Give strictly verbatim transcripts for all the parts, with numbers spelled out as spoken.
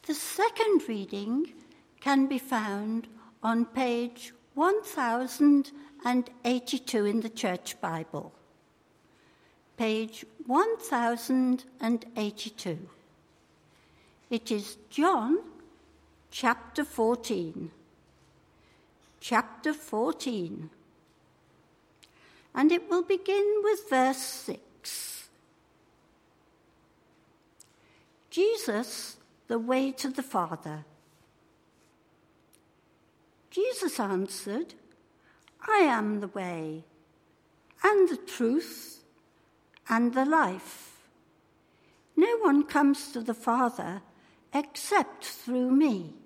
The second reading can be found on page one thousand eighty-two in the Church Bible. Page one thousand eighty-two. It is John chapter fourteen. Chapter fourteen. And it will begin with verse six. Jesus, the way to the Father. Jesus answered, I am the way, and the truth, and the life. No one comes to the Father except through me.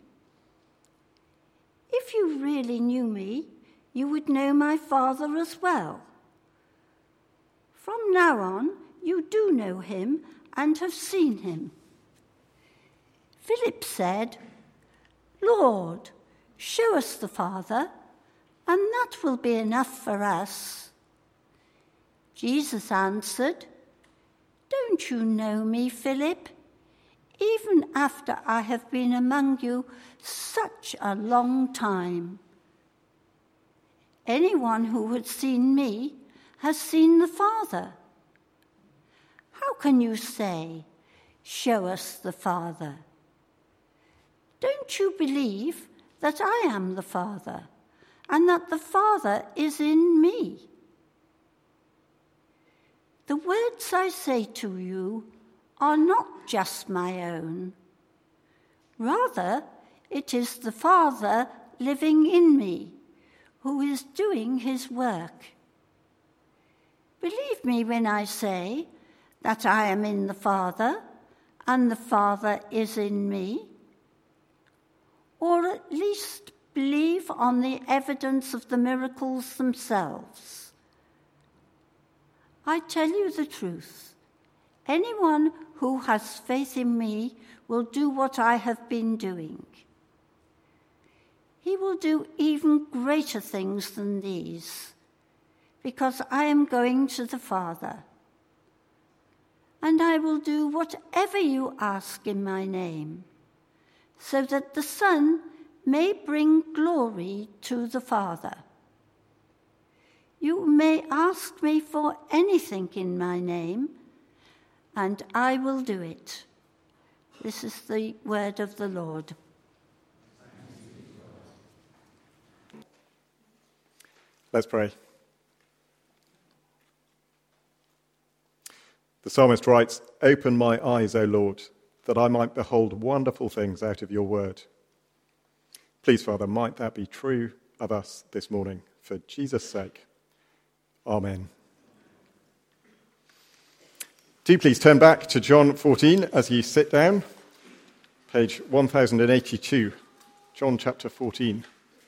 If you really knew me, you would know my Father as well. From now on, you do know him and have seen him. Philip said, Lord, show us the Father, and that will be enough for us. Jesus answered, Don't you know me, Philip? Even after I have been among you such a long time. Anyone who has seen me has seen the Father. How can you say, show us the Father? Don't you believe that I am the Father, and that the Father is in me? The words I say to you are not just my own. Rather, it is the Father living in me, who is doing his work. Believe me when I say that I am in the Father, and the Father is in me. Or at least believe on the evidence of the miracles themselves. I tell you the truth. Anyone who has faith in me will do what I have been doing. He will do even greater things than these, because I am going to the Father. And I will do whatever you ask in my name, so that the Son may bring glory to the Father. You may ask me for anything in my name, and I will do it. This is the word of the Lord. Let's pray. The psalmist writes, Open my eyes, O Lord, that I might behold wonderful things out of your word. Please, Father, might that be true of us this morning, for Jesus' sake. Amen. Do please turn back to John fourteen as you sit down, page one thousand eighty-two, John chapter fourteen.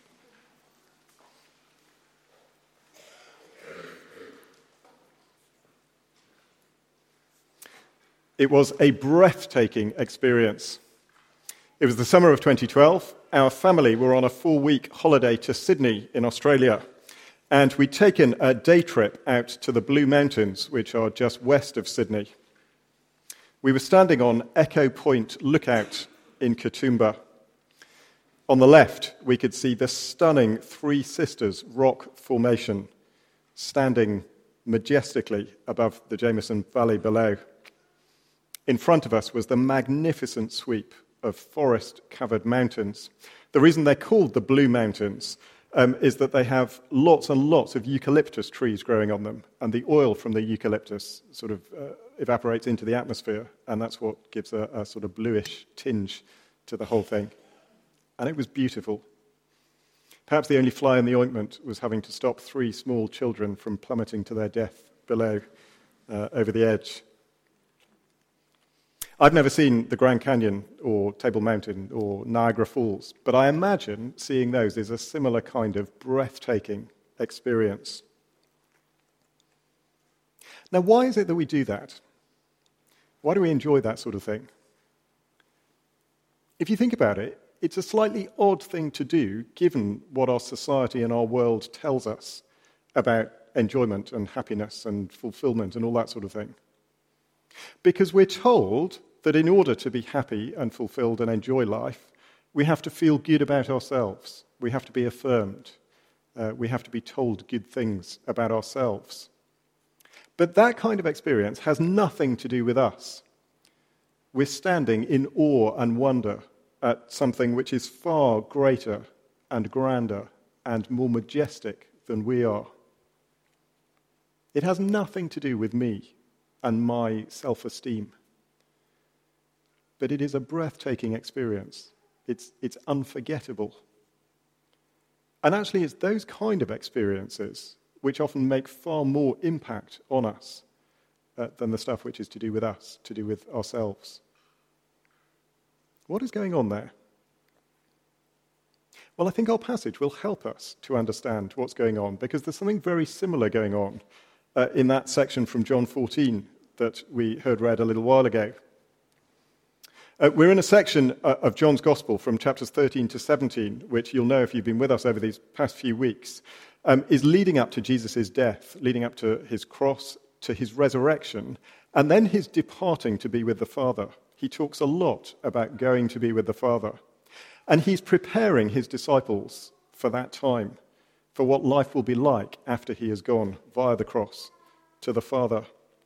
It was a breathtaking experience. It was the summer of twenty twelve. Our family were on a four-week holiday to Sydney in Australia, and we'd taken a day trip out to the Blue Mountains, which are just west of Sydney. We were standing on Echo Point Lookout in Katoomba. On the left, we could see the stunning Three Sisters rock formation standing majestically above the Jameson Valley below. In front of us was the magnificent sweep of forest-covered mountains. The reason they're called the Blue Mountains um, is that they have lots and lots of eucalyptus trees growing on them, and the oil from the eucalyptus sort of uh, evaporates into the atmosphere, and that's what gives a, a sort of bluish tinge to the whole thing. And it was beautiful. Perhaps the only fly in the ointment was having to stop three small children from plummeting to their death below, uh, over the edge. I've never seen the Grand Canyon or Table Mountain or Niagara Falls, but I imagine seeing those is a similar kind of breathtaking experience. Now, why is it that we do that? Why do we enjoy that sort of thing? If you think about it, it's a slightly odd thing to do, given what our society and our world tells us about enjoyment and happiness and fulfillment and all that sort of thing. Because we're told that in order to be happy and fulfilled and enjoy life, we have to feel good about ourselves. We have to be affirmed. Uh, we have to be told good things about ourselves. But that kind of experience has nothing to do with us. We're standing in awe and wonder at something which is far greater and grander and more majestic than we are. It has nothing to do with me and my self-esteem. But it is a breathtaking experience. It's, it's unforgettable. And actually, it's those kind of experiences which often make far more impact on us uh, than the stuff which is to do with us, to do with ourselves. What is going on there? Well, I think our passage will help us to understand what's going on, because there's something very similar going on uh, in that section from John fourteen that we heard read a little while ago. Uh, we're in a section uh, of John's Gospel from chapters thirteen to seventeen, which you'll know if you've been with us over these past few weeks, um, is leading up to Jesus' death, leading up to his cross, to his resurrection, and then his departing to be with the Father. He talks a lot about going to be with the Father. And he's preparing his disciples for that time, for what life will be like after he has gone via the cross to the Father.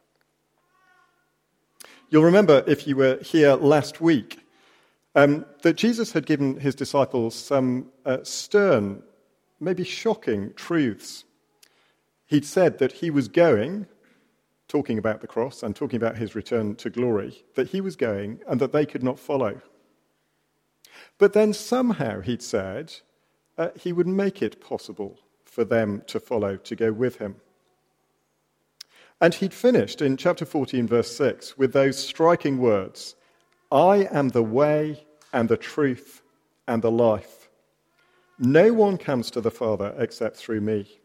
You'll remember, if you were here last week, um, that Jesus had given his disciples some uh, stern, maybe shocking truths. He'd said that he was going, talking about the cross and talking about his return to glory, that he was going and that they could not follow. But then somehow, he'd said, uh, he would make it possible for them to follow, to go with him. And he'd finished in chapter fourteen, verse six, with those striking words, "I am the way and the truth and the life. No one comes to the Father except through me."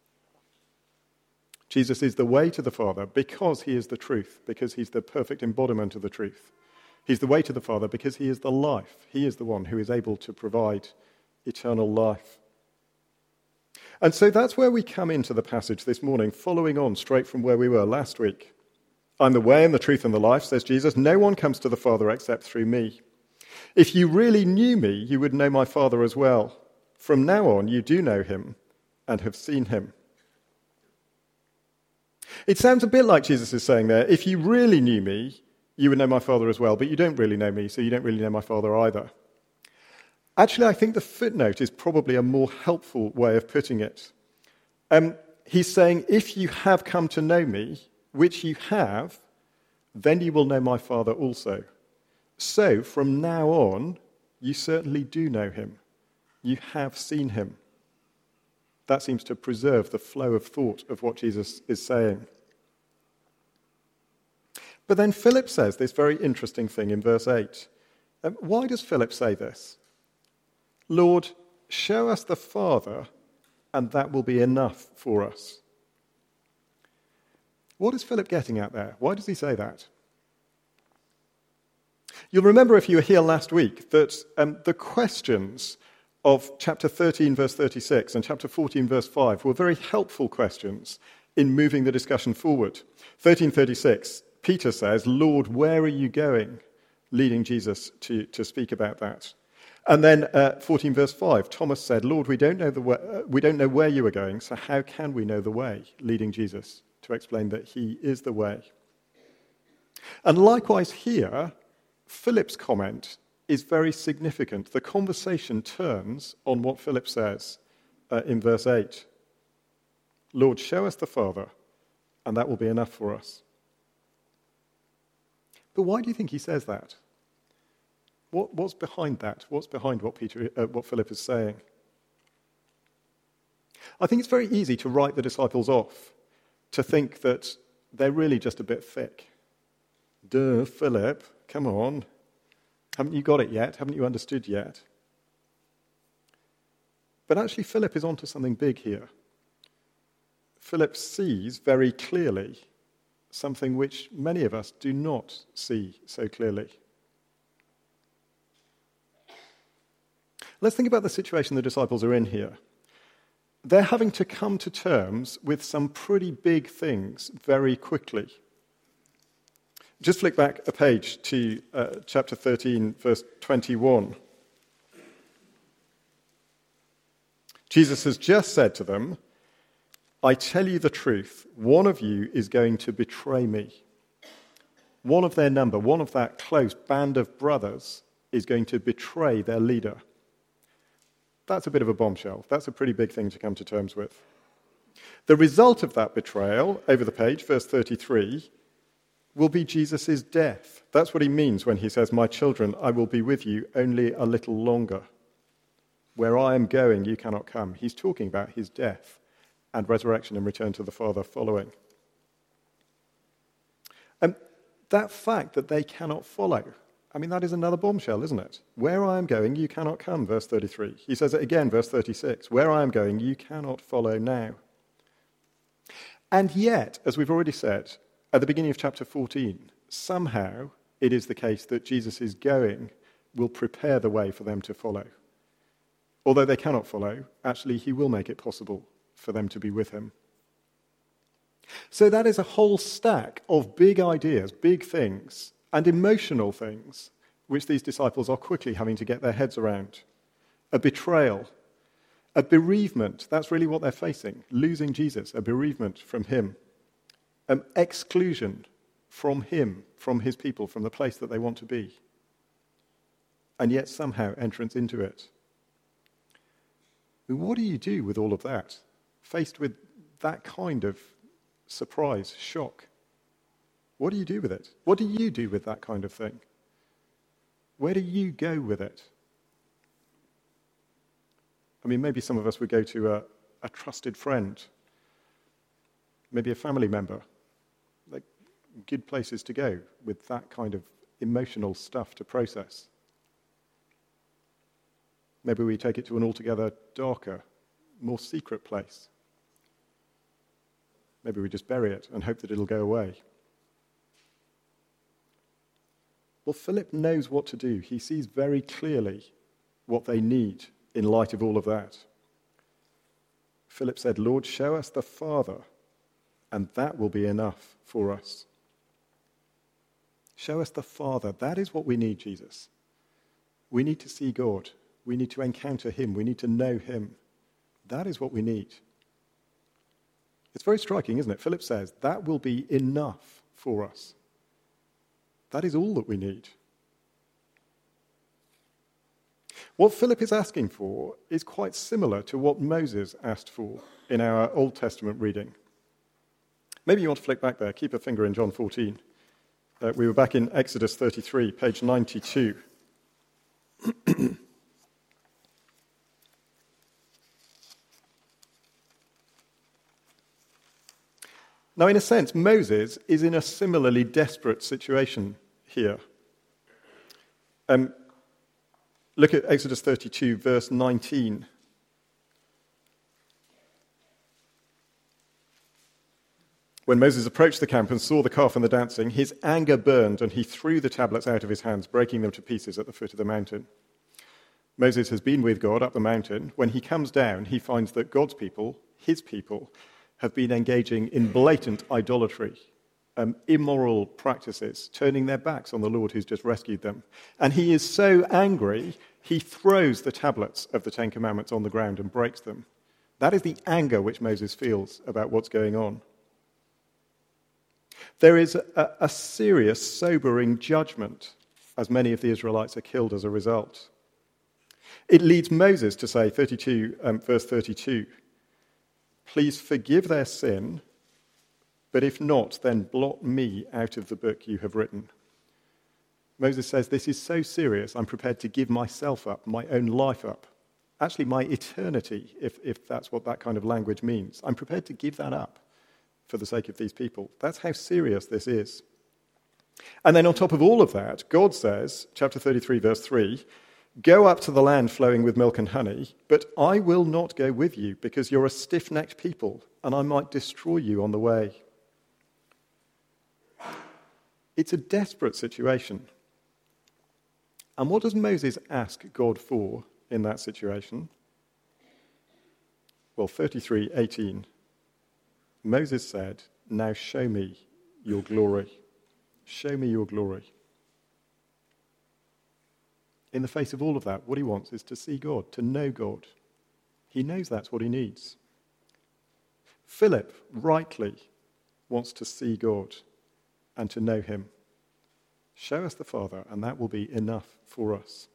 Jesus is the way to the Father because he is the truth, because he's the perfect embodiment of the truth. He's the way to the Father because he is the life. He is the one who is able to provide eternal life. And so that's where we come into the passage this morning, following on straight from where we were last week. "I'm the way and the truth and the life," says Jesus. "No one comes to the Father except through me. If you really knew me, you would know my Father as well. From now on, you do know him and have seen him." It sounds a bit like Jesus is saying there, if you really knew me, you would know my Father as well, but you don't really know me, so you don't really know my Father either. Actually, I think the footnote is probably a more helpful way of putting it. Um, he's saying, if you have come to know me, which you have, then you will know my Father also. So, from now on, you certainly do know him. You have seen him. That seems to preserve the flow of thought of what Jesus is saying. But then Philip says this very interesting thing in verse eight. Um, why does Philip say this? "Lord, show us the Father, and that will be enough for us." What is Philip getting at there? Why does he say that? You'll remember, if you were here last week, that um, the questions of chapter thirteen, verse thirty-six, and chapter fourteen, verse five, were very helpful questions in moving the discussion forward. thirteen thirty-six, Peter says, "Lord, where are you going?" leading Jesus to, to speak about that. And then uh, fourteen, verse five, Thomas said, "Lord, we don't know the way, uh, we don't know where you are going, so how can we know the way?" leading Jesus to explain that he is the way. And likewise here, Philip's comment is very significant. The conversation turns on what Philip says uh, in verse eight. "Lord, show us the Father, and that will be enough for us." But why do you think he says that? What, what's behind that? What's behind what Peter, uh, what Philip is saying? I think it's very easy to write the disciples off, to think that they're really just a bit thick. Duh, Philip, come on. Haven't you got it yet? Haven't you understood yet? But actually, Philip is onto something big here. Philip sees very clearly something which many of us do not see so clearly. Let's think about the situation the disciples are in here. They're having to come to terms with some pretty big things very quickly. Just flick back a page to uh, chapter thirteen, verse twenty-one. Jesus has just said to them, I tell you the truth, one of you is going to betray me. One of their number, one of that close band of brothers is going to betray their leader. That's a bit of a bombshell. That's a pretty big thing to come to terms with. The result of that betrayal, over the page, verse thirty-three, will be Jesus' death. That's what he means when he says, my children, I will be with you only a little longer. Where I am going, you cannot come. He's talking about his death and resurrection and return to the Father following. And that fact that they cannot follow, I mean, that is another bombshell, isn't it? Where I am going, you cannot come, verse thirty-three. He says it again, verse thirty-six. Where I am going, you cannot follow now. And yet, as we've already said, at the beginning of chapter fourteen, somehow it is the case that Jesus' going will prepare the way for them to follow. Although they cannot follow, actually he will make it possible for them to be with him. So that is a whole stack of big ideas, big things, and emotional things which these disciples are quickly having to get their heads around. A betrayal, a bereavement, that's really what they're facing. Losing Jesus, a bereavement from him. An exclusion from him, from his people, from the place that they want to be. And yet somehow entrance into it. What do you do with all of that, faced with that kind of surprise, shock? What do you do with it? What do you do with that kind of thing? Where do you go with it? I mean, maybe some of us would go to a, a trusted friend, maybe a family member. Like, good places to go with that kind of emotional stuff to process. Maybe we take it to an altogether darker, more secret place. Maybe we just bury it and hope that it'll go away. Well, Philip knows what to do. He sees very clearly what they need in light of all of that. Philip said, Lord, show us the Father, and that will be enough for us. Show us the Father. That is what we need, Jesus. We need to see God. We need to encounter him. We need to know him. That is what we need. It's very striking, isn't it? Philip says, that will be enough for us. That is all that we need. What Philip is asking for is quite similar to what Moses asked for in our Old Testament reading. Maybe you want to flick back there. Keep a finger in John fourteen. Uh, we were back in Exodus thirty-three, page ninety-two. Now, in a sense, Moses is in a similarly desperate situation here. Um, look at Exodus thirty-two, verse nineteen. When Moses approached the camp and saw the calf and the dancing, his anger burned, and he threw the tablets out of his hands, breaking them to pieces at the foot of the mountain. Moses has been with God up the mountain. When he comes down, he finds that God's people, his people, have been engaging in blatant idolatry, um, immoral practices, turning their backs on the Lord who's just rescued them. And he is so angry, he throws the tablets of the Ten Commandments on the ground and breaks them. That is the anger which Moses feels about what's going on. There is a, a serious, sobering judgment, as many of the Israelites are killed as a result. It leads Moses to say, thirty-two, um, verse thirty-two, please forgive their sin, but if not, then blot me out of the book you have written. Moses says, this is so serious, I'm prepared to give myself up, my own life up. Actually, my eternity, if, if that's what that kind of language means. I'm prepared to give that up for the sake of these people. That's how serious this is. And then on top of all of that, God says, chapter thirty-three, verse three, go up to the land flowing with milk and honey, but I will not go with you because you're a stiff-necked people and I might destroy you on the way. It's a desperate situation. And what does Moses ask God for in that situation? Well, thirty-three eighteen. Moses said, now show me your glory. show me your glory. In the face of all of that, what he wants is to see God, to know God. He knows that's what he needs. Philip rightly wants to see God and to know him. Show us the Father, and that will be enough for us.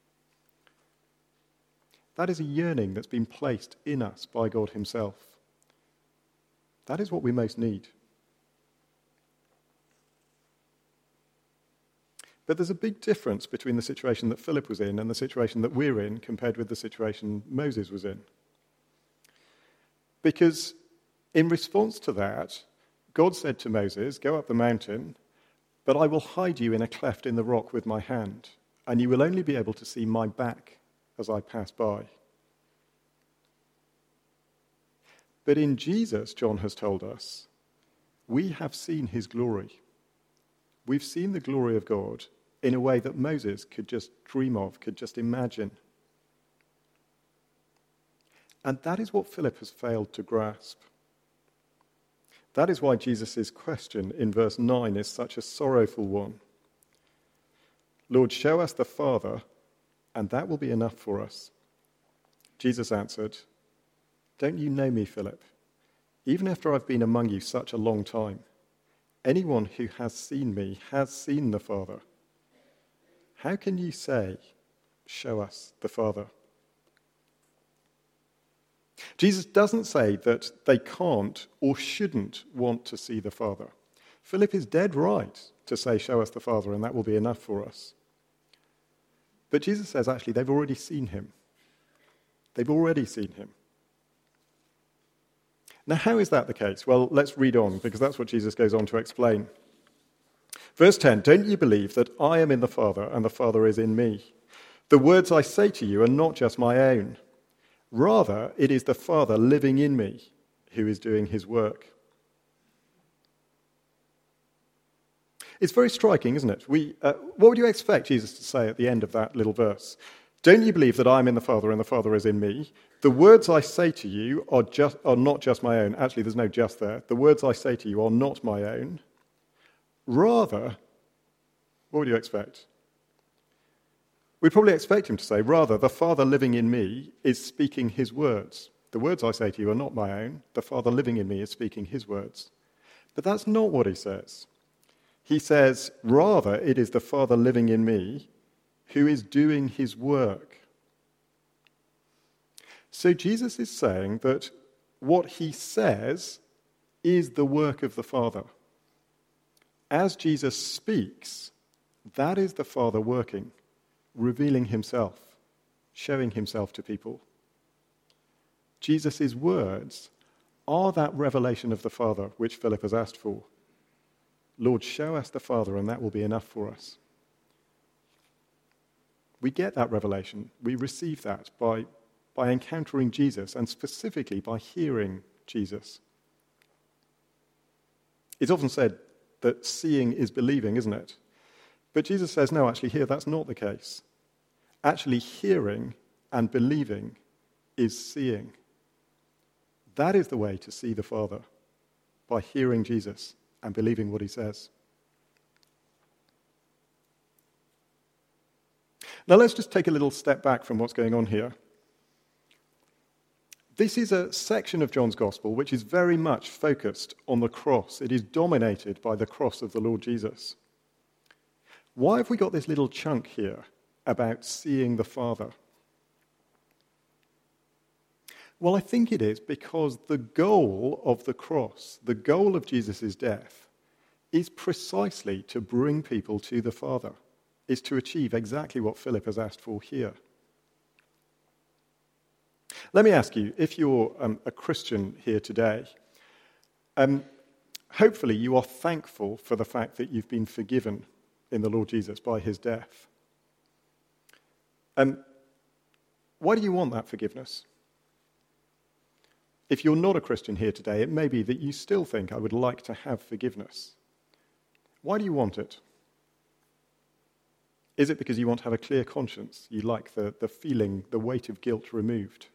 That is a yearning that's been placed in us by God himself. That is what we most need. But there's a big difference between the situation that Philip was in and the situation that we're in compared with the situation Moses was in. Because in response to that, God said to Moses, "Go up the mountain, but I will hide you in a cleft in the rock with my hand, and you will only be able to see my back as I pass by." But in Jesus, John has told us, we have seen his glory. We've seen the glory of God in a way that Moses could just dream of, could just imagine. And that is what Philip has failed to grasp. That is why Jesus' question in verse nine is such a sorrowful one. "Lord, show us the Father, and that will be enough for us." Jesus answered, "Don't you know me, Philip? Even after I've been among you such a long time, anyone who has seen me has seen the Father. How can you say, 'Show us the Father'?" Jesus doesn't say that they can't or shouldn't want to see the Father. Philip is dead right to say, "Show us the Father, and that will be enough for us." But Jesus says, actually, they've already seen him. They've already seen him. Now, how is that the case? Well, let's read on, because that's what Jesus goes on to explain. Verse ten, "Don't you believe that I am in the Father and the Father is in me? The words I say to you are not just my own. Rather, it is the Father living in me who is doing his work." It's very striking, isn't it? We, uh, what would you expect Jesus to say at the end of that little verse? "Don't you believe that I am in the Father and the Father is in me? The words I say to you are just are not just my own." Actually, there's no just there. "The words I say to you are not my own. Rather," what would you expect? We'd probably expect him to say, "Rather, the Father living in me is speaking his words. The words I say to you are not my own. The Father living in me is speaking his words." But that's not what he says. He says, "Rather, it is the Father living in me who is doing his work." So Jesus is saying that what he says is the work of the Father. As Jesus speaks, that is the Father working, revealing himself, showing himself to people. Jesus' words are that revelation of the Father which Philip has asked for. "Lord, show us the Father, and that will be enough for us." We get that revelation. We receive that by, by encountering Jesus, and specifically by hearing Jesus. It's often said that seeing is believing, isn't it? But Jesus says, no, actually here that's not the case. Actually hearing and believing is seeing. That is the way to see the Father, by hearing Jesus and believing what he says. Now let's just take a little step back from what's going on here. This is a section of John's Gospel which is very much focused on the cross. It is dominated by the cross of the Lord Jesus. Why have we got this little chunk here about seeing the Father? Well, I think it is because the goal of the cross, the goal of Jesus' death, is precisely to bring people to the Father, is to achieve exactly what Philip has asked for here. Let me ask you, if you're um, a Christian here today, um, hopefully you are thankful for the fact that you've been forgiven in the Lord Jesus by his death. Um, why do you want that forgiveness? If you're not a Christian here today, it may be that you still think, I would like to have forgiveness. Why do you want it? Is it because you want to have a clear conscience? You like the, the feeling, the weight of guilt removed?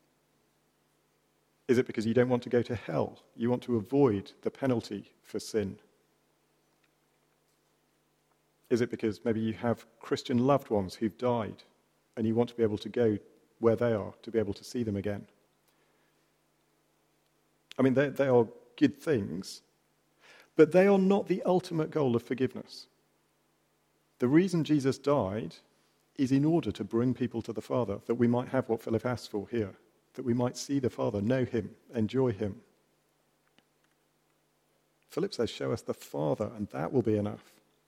Is it because you don't want to go to hell? You want to avoid the penalty for sin? Is it because maybe you have Christian loved ones who've died and you want to be able to go where they are, to be able to see them again? I mean, they, they are good things, but they are not the ultimate goal of forgiveness. The reason Jesus died is in order to bring people to the Father, that we might have what Philip asks for here, that we might see the Father, know him, enjoy him. Philip says, show us the Father, and that will be enough.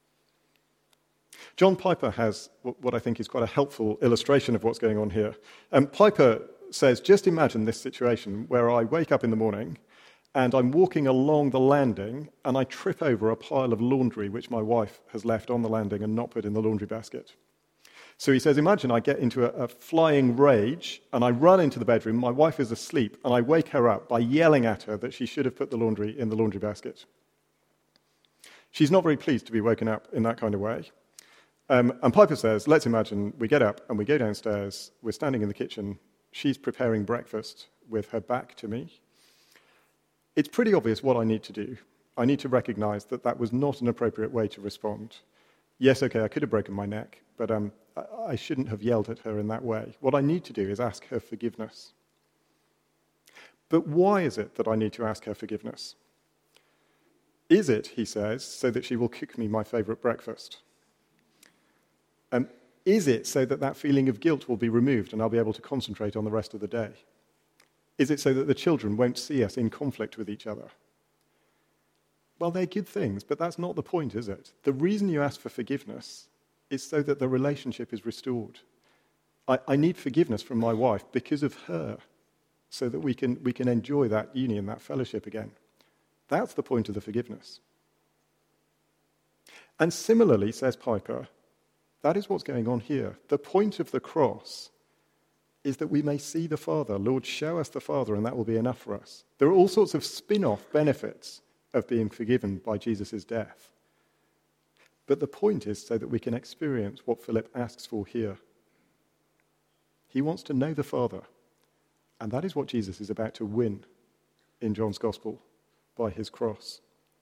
John Piper has what I think is quite a helpful illustration of what's going on here. Um, Piper says, just imagine this situation where I wake up in the morning and I'm walking along the landing and I trip over a pile of laundry which my wife has left on the landing and not put in the laundry basket. So he says, imagine I get into a, a flying rage and I run into the bedroom, my wife is asleep, and I wake her up by yelling at her that she should have put the laundry in the laundry basket. She's not very pleased to be woken up in that kind of way. Um, and Piper says, let's imagine we get up and we go downstairs, we're standing in the kitchen, she's preparing breakfast with her back to me. It's pretty obvious what I need to do. I need to recognize that that was not an appropriate way to respond. Yes, okay, I could have broken my neck, but um, I, I shouldn't have yelled at her in that way. What I need to do is ask her forgiveness. But why is it that I need to ask her forgiveness? Is it, he says, so that she will cook me my favorite breakfast? Um, is it so that that feeling of guilt will be removed and I'll be able to concentrate on the rest of the day? Is it so that the children won't see us in conflict with each other? Well, they're good things, but that's not the point, is it? The reason you ask for forgiveness is so that the relationship is restored. I, I need forgiveness from my wife because of her, so that we can, we can enjoy that union, that fellowship again. That's the point of the forgiveness. And similarly, says Piper, that is what's going on here. The point of the cross is that we may see the Father. Lord, show us the Father, and that will be enough for us. There are all sorts of spin-off benefits of being forgiven by Jesus' death. But the point is so that we can experience what Philip asks for here. He wants to know the Father, and that is what Jesus is about to win in John's Gospel by his cross.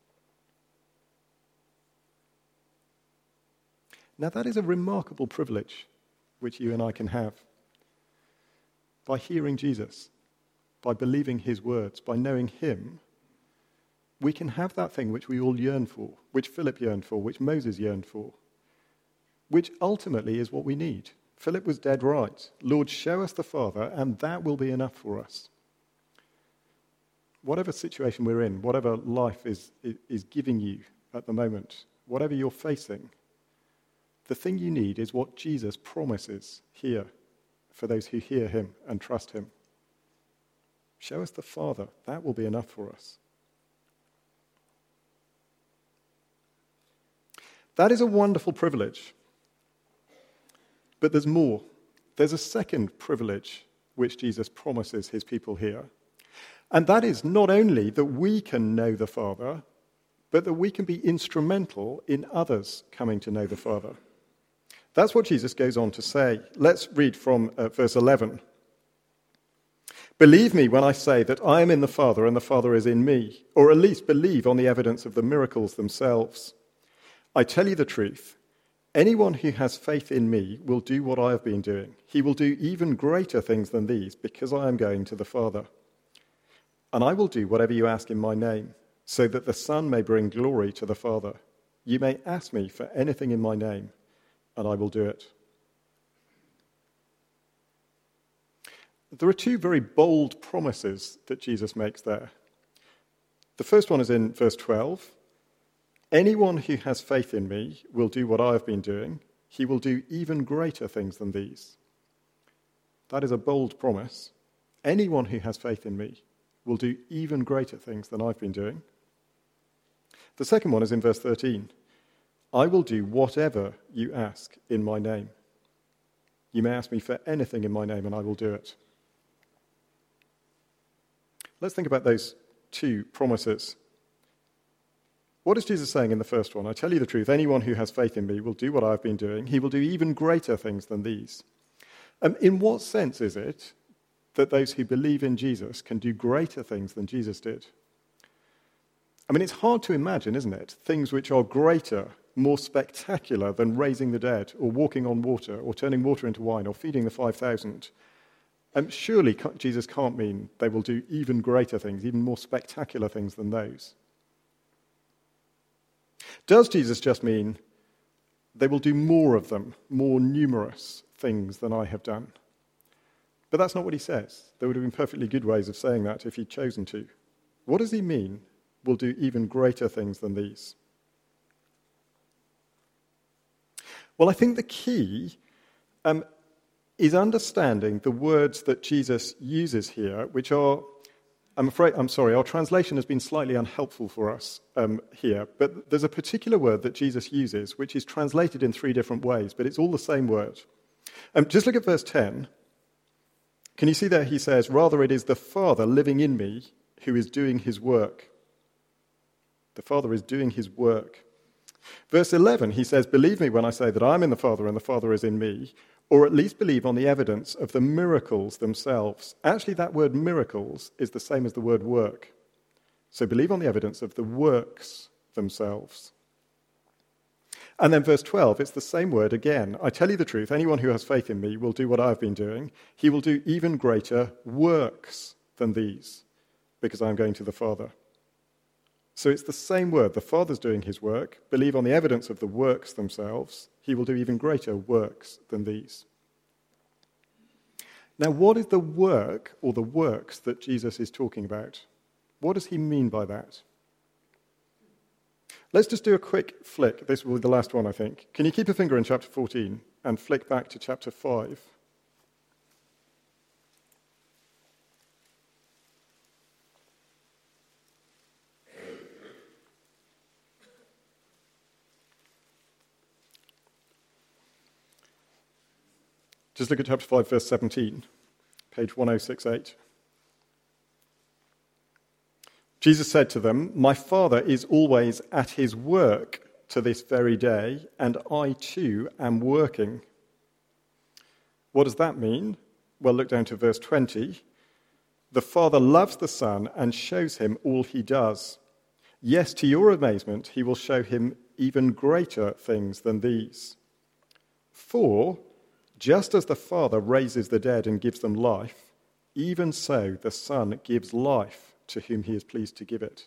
Now, that is a remarkable privilege which you and I can have. By hearing Jesus, by believing his words, by knowing him, we can have that thing which we all yearn for, which Philip yearned for, which Moses yearned for, which ultimately is what we need. Philip was dead right. Lord, show us the Father, and that will be enough for us. Whatever situation we're in, whatever life is, is giving you at the moment, whatever you're facing, the thing you need is what Jesus promises here for those who hear him and trust him. Show us the Father. That will be enough for us. That is a wonderful privilege. But there's more. There's a second privilege which Jesus promises his people here. And that is not only that we can know the Father, but that we can be instrumental in others coming to know the Father. That's what Jesus goes on to say. Let's read from uh, verse eleven. Believe me when I say that I am in the Father and the Father is in me, or at least believe on the evidence of the miracles themselves. I tell you the truth. Anyone who has faith in me will do what I have been doing. He will do even greater things than these because I am going to the Father. And I will do whatever you ask in my name, so that the Son may bring glory to the Father. You may ask me for anything in my name, and I will do it. There are two very bold promises that Jesus makes there. The first one is in verse twelve. Anyone who has faith in me will do what I have been doing. He will do even greater things than these. That is a bold promise. Anyone who has faith in me will do even greater things than I've been doing. The second one is in verse thirteen. I will do whatever you ask in my name. You may ask me for anything in my name, and I will do it. Let's think about those two promises. What is Jesus saying in the first one? I tell you the truth, anyone who has faith in me will do what I have been doing. He will do even greater things than these. Um, in what sense is it that those who believe in Jesus can do greater things than Jesus did? I mean, it's hard to imagine, isn't it? Things which are greater more spectacular than raising the dead, or walking on water, or turning water into wine, or feeding the five thousand? Um, surely Jesus can't mean they will do even greater things, even more spectacular things than those. Does Jesus just mean they will do more of them, more numerous things than I have done? But that's not what he says. There would have been perfectly good ways of saying that if he'd chosen to. What does he mean, will do even greater things than these? Well, I think the key um, is understanding the words that Jesus uses here, which are, I'm afraid, I'm sorry, our translation has been slightly unhelpful for us um, here, but there's a particular word that Jesus uses, which is translated in three different ways, but it's all the same word. Um, just look at verse ten. Can you see there he says, rather it is the Father living in me who is doing his work. The Father is doing his work. Verse eleven, he says, believe me when I say that I'm in the Father and the Father is in me, or at least believe on the evidence of the miracles themselves. Actually, that word miracles is the same as the word work. So believe on the evidence of the works themselves. And then verse twelve, it's the same word again. I tell you the truth, anyone who has faith in me will do what I've been doing. He will do even greater works than these, because I'm going to the Father. So it's the same word. The Father's doing his work. Believe on the evidence of the works themselves. He will do even greater works than these. Now, what is the work or the works that Jesus is talking about? What does he mean by that? Let's just do a quick flick. This will be the last one, I think. Can you keep a finger in chapter fourteen and flick back to chapter five? Just look at chapter five, verse seventeen, page ten sixty-eight. Jesus said to them, my Father is always at his work to this very day, and I too am working. What does that mean? Well, look down to verse twenty. The Father loves the Son and shows him all he does. Yes, to your amazement, he will show him even greater things than these. For just as the Father raises the dead and gives them life, even so the Son gives life to whom he is pleased to give it.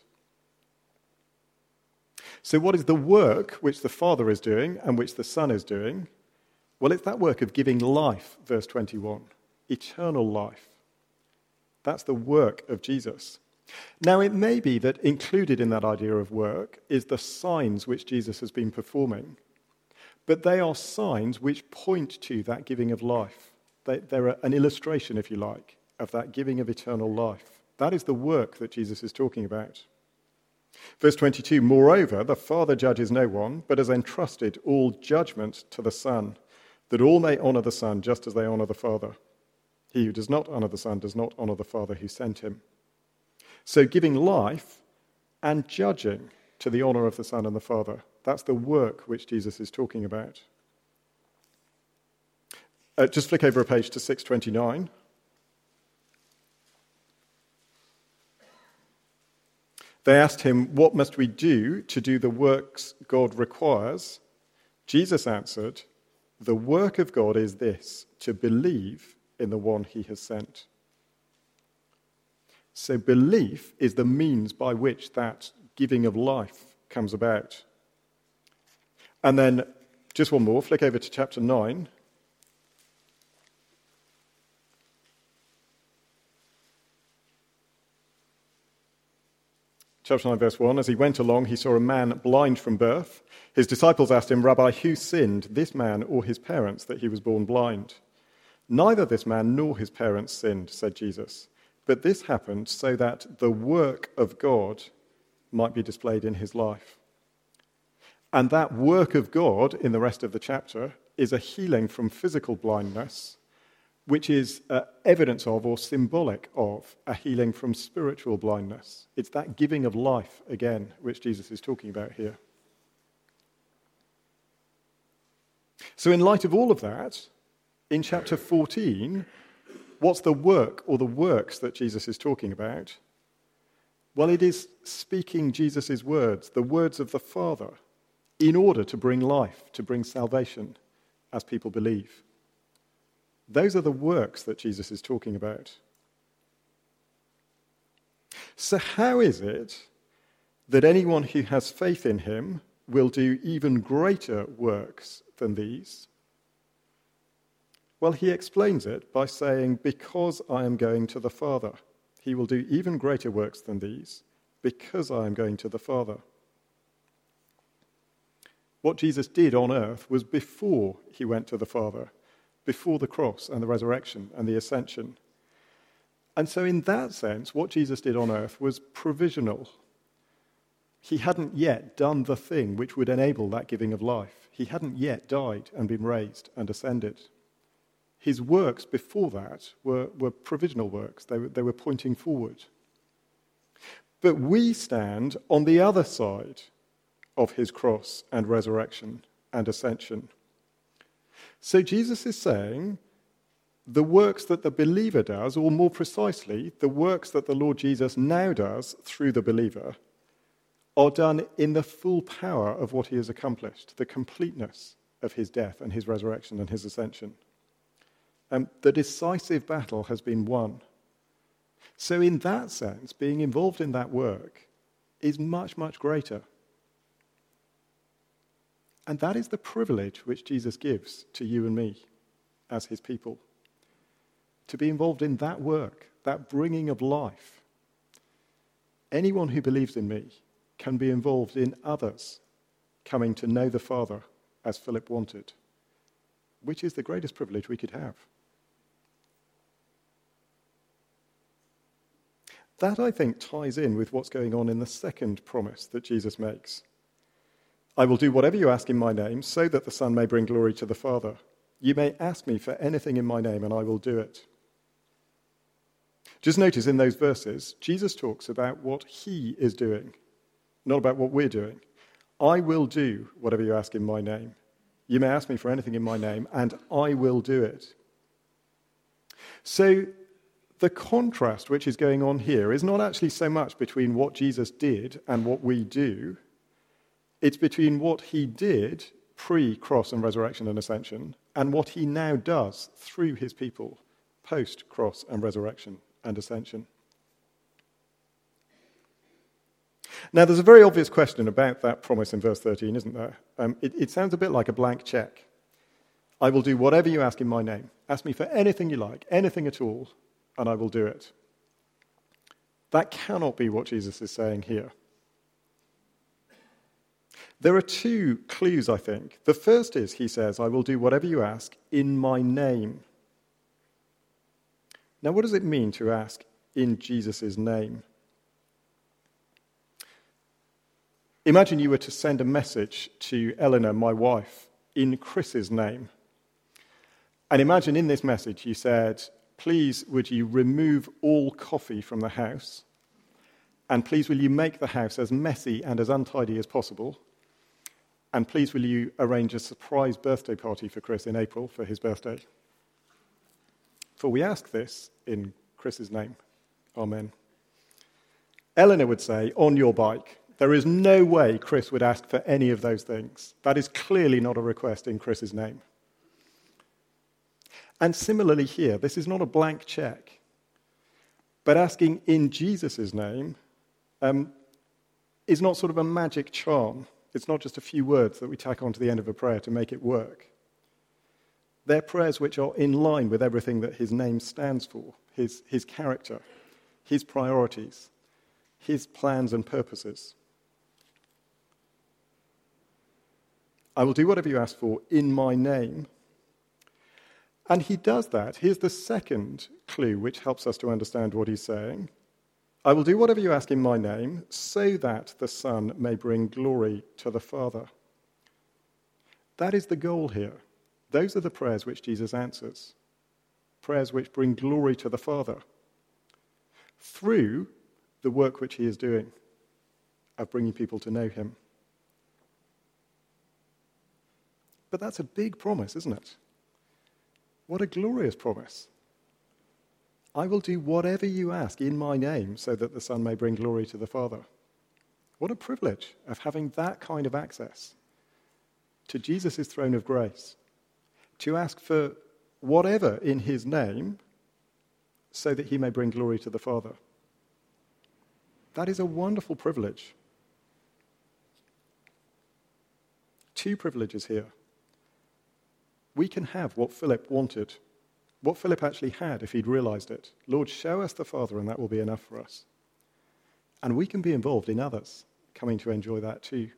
So what is the work which the Father is doing and which the Son is doing? Well, it's that work of giving life, verse twenty-one, eternal life. That's the work of Jesus. Now, it may be that included in that idea of work is the signs which Jesus has been performing. But they are signs which point to that giving of life. They, they're an illustration, if you like, of that giving of eternal life. That is the work that Jesus is talking about. Verse twenty-two, moreover, the Father judges no one, but has entrusted all judgment to the Son, that all may honour the Son just as they honour the Father. He who does not honour the Son does not honour the Father who sent him. So giving life and judging to the honour of the Son and the Father, that's the work which Jesus is talking about. Uh, just flick over a page to six twenty-nine. They asked him, what must we do to do the works God requires? Jesus answered, the work of God is this, to believe in the one he has sent. So belief is the means by which that giving of life comes about. And then, just one more, flick over to chapter nine. Chapter nine, verse one, as he went along, he saw a man blind from birth. His disciples asked him, Rabbi, who sinned, this man or his parents, that he was born blind? Neither this man nor his parents sinned, said Jesus. But this happened so that the work of God might be displayed in his life. And that work of God, in the rest of the chapter, is a healing from physical blindness, which is uh, evidence of or symbolic of a healing from spiritual blindness. It's that giving of life, again, which Jesus is talking about here. So in light of all of that, in chapter fourteen, what's the work or the works that Jesus is talking about? Well, it is speaking Jesus' words, the words of the Father, in order to bring life, to bring salvation as people believe. Those are the works that Jesus is talking about. So how is it that anyone who has faith in him will do even greater works than these? Well, he explains it by saying, because I am going to the Father. He will do even greater works than these, because I am going to the Father. What Jesus did on earth was before he went to the Father, before the cross and the resurrection and the ascension. And so in that sense, what Jesus did on earth was provisional. He hadn't yet done the thing which would enable that giving of life. He hadn't yet died and been raised and ascended. His works before that were, were provisional works. They were, they were pointing forward. But we stand on the other side of his cross and resurrection and ascension. So Jesus is saying the works that the believer does, or more precisely, the works that the Lord Jesus now does through the believer, are done in the full power of what he has accomplished, the completeness of his death and his resurrection and his ascension. Um, the decisive battle has been won. So in that sense, being involved in that work is much, much greater. And that is the privilege which Jesus gives to you and me as his people. To be involved in that work, that bringing of life. Anyone who believes in me can be involved in others coming to know the Father as Philip wanted, which is the greatest privilege we could have. That, I think, ties in with what's going on in the second promise that Jesus makes. I will do whatever you ask in my name, so that the Son may bring glory to the Father. You may ask me for anything in my name, and I will do it. Just notice in those verses, Jesus talks about what he is doing, not about what we're doing. I will do whatever you ask in my name. You may ask me for anything in my name, and I will do it. So the contrast which is going on here is not actually so much between what Jesus did and what we do. It's between what he did pre-cross and resurrection and ascension and what he now does through his people post-cross and resurrection and ascension. Now, there's a very obvious question about that promise in verse thirteen, isn't there? Um, it, it sounds a bit like a blank check. I will do whatever you ask in my name. Ask me for anything you like, anything at all, and I will do it. That cannot be what Jesus is saying here. There are two clues, I think. The first is, he says, I will do whatever you ask in my name. Now, what does it mean to ask in Jesus' name? Imagine you were to send a message to Eleanor, my wife, in Chris's name. And imagine in this message you said, please would you remove all coffee from the house, and please will you make the house as messy and as untidy as possible, and please will you arrange a surprise birthday party for Chris in April for his birthday. For we ask this in Chris's name. Amen. Eleanor would say, on your bike. There is no way Chris would ask for any of those things. That is clearly not a request in Chris's name. And similarly here, this is not a blank check, but asking in Jesus' name um, is not sort of a magic charm. It's not just a few words that we tack onto the end of a prayer to make it work. They're prayers which are in line with everything that his name stands for, his, his character, his priorities, his plans and purposes. I will do whatever you ask for in my name. And he does that. Here's the second clue which helps us to understand what he's saying. I will do whatever you ask in my name, so that the Son may bring glory to the Father. That is the goal here. Those are the prayers which Jesus answers. Prayers which bring glory to the Father through the work which he is doing of bringing people to know him. But that's a big promise, isn't it? What a glorious promise. I will do whatever you ask in my name so that the Son may bring glory to the Father. What a privilege of having that kind of access to Jesus' throne of grace, to ask for whatever in his name so that he may bring glory to the Father. That is a wonderful privilege. Two privileges here. We can have what Philip wanted, what Philip actually had if he'd realized it. Lord, show us the Father and that will be enough for us. And we can be involved in others coming to enjoy that too.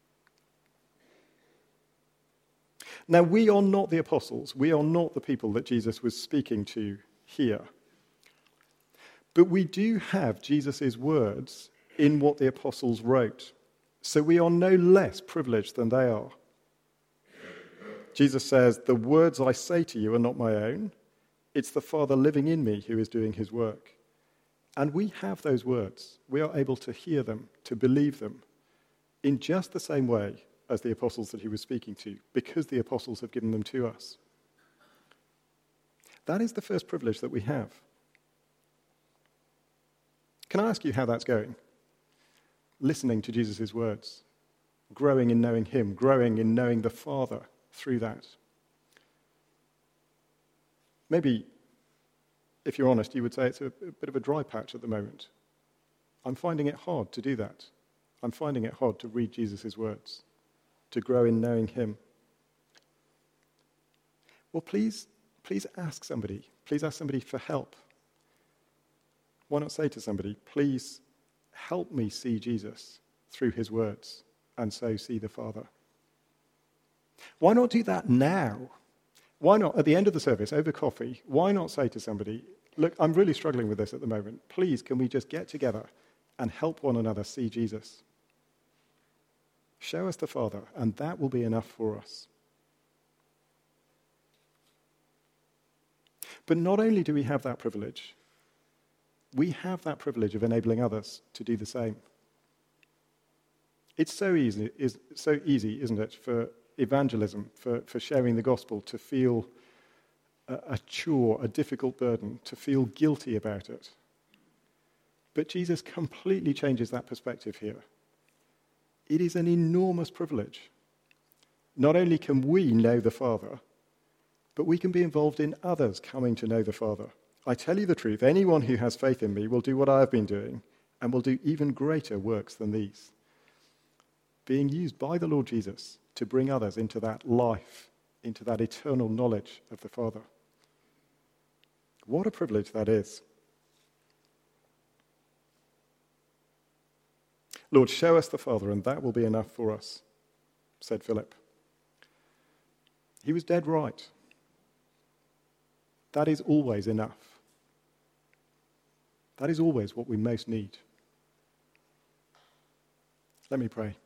Now, we are not the apostles. We are not the people that Jesus was speaking to here. But we do have Jesus' words in what the apostles wrote. So we are no less privileged than they are. Jesus says, the words I say to you are not my own. It's the Father living in me who is doing his work. And we have those words. We are able to hear them, to believe them, in just the same way as the apostles that he was speaking to, because the apostles have given them to us. That is the first privilege that we have. Can I ask you how that's going? Listening to Jesus' words, growing in knowing him, growing in knowing the Father through that. Maybe, if you're honest, you would say it's a, a bit of a dry patch at the moment. I'm finding it hard to do that. I'm finding it hard to read Jesus' words, to grow in knowing him. Well, please, please ask somebody. Please ask somebody for help. Why not say to somebody, please help me see Jesus through his words and so see the Father? Why not do that now? Why not, at the end of the service, over coffee, why not say to somebody, look, I'm really struggling with this at the moment. Please, can we just get together and help one another see Jesus? Show us the Father, and that will be enough for us. But not only do we have that privilege, we have that privilege of enabling others to do the same. It's so easy, is so easy, isn't it, for evangelism, for, for sharing the gospel, to feel a, a chore, a difficult burden, to feel guilty about it. But Jesus completely changes that perspective here. It is an enormous privilege. Not only can we know the Father, but we can be involved in others coming to know the Father. I tell you the truth, anyone who has faith in me will do what I have been doing and will do even greater works than these. Being used by the Lord Jesus to bring others into that life, into that eternal knowledge of the Father. What a privilege that is. Lord, show us the Father, and that will be enough for us, said Philip. He was dead right. That is always enough. That is always what we most need. Let me pray.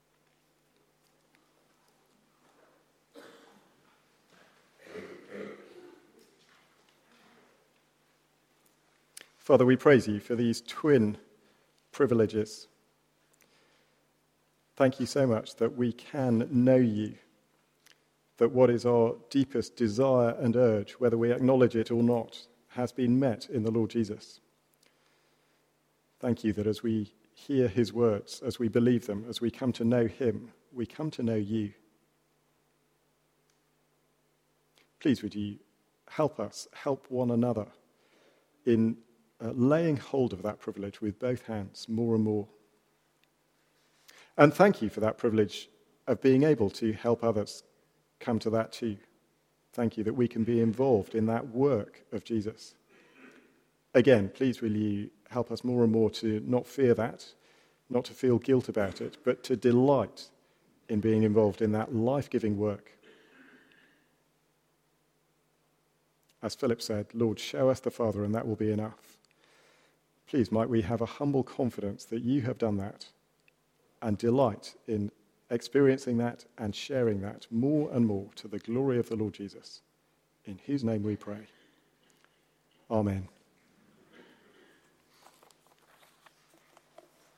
Father, we praise you for these twin privileges. Thank you so much that we can know you, that what is our deepest desire and urge, whether we acknowledge it or not, has been met in the Lord Jesus. Thank you that as we hear his words, as we believe them, as we come to know him, we come to know you. Please would you help us, help one another in uh, laying hold of that privilege with both hands more and more. And thank you for that privilege of being able to help others come to that too. Thank you that we can be involved in that work of Jesus. Again, please will you help us more and more to not fear that, not to feel guilt about it, but to delight in being involved in that life-giving work. As Philip said, Lord, show us the Father, and that will be enough. Please, might we have a humble confidence that you have done that, and delight in experiencing that and sharing that more and more to the glory of the Lord Jesus, in whose name we pray. Amen.